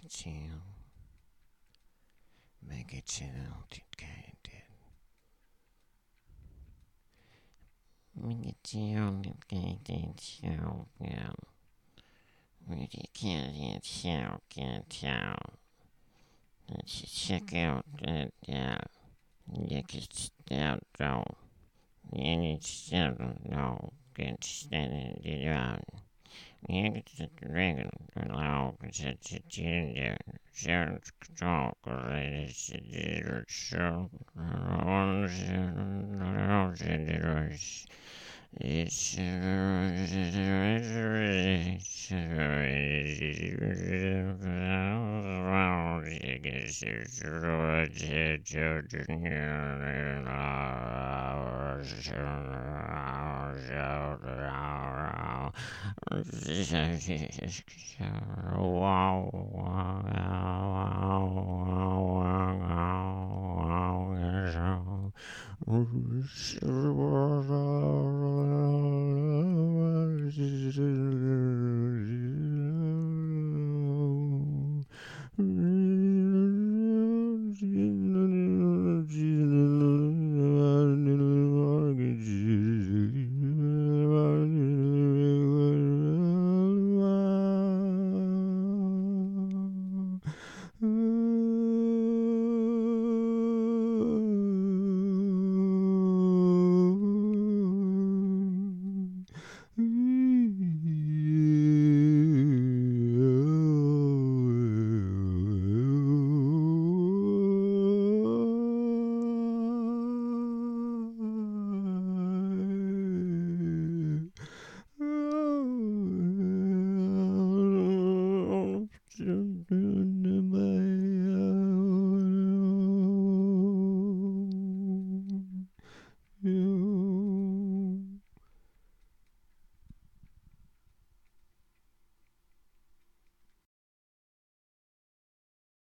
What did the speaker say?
chill. Make it chill, kind. Make it chill, kind. Chill, yeah. Really can't chill, can't tell. Let's check out that, check it out, though. And it's still, no, can't stand it around. It's a regular, allow, it's a gender, self control, it's a show,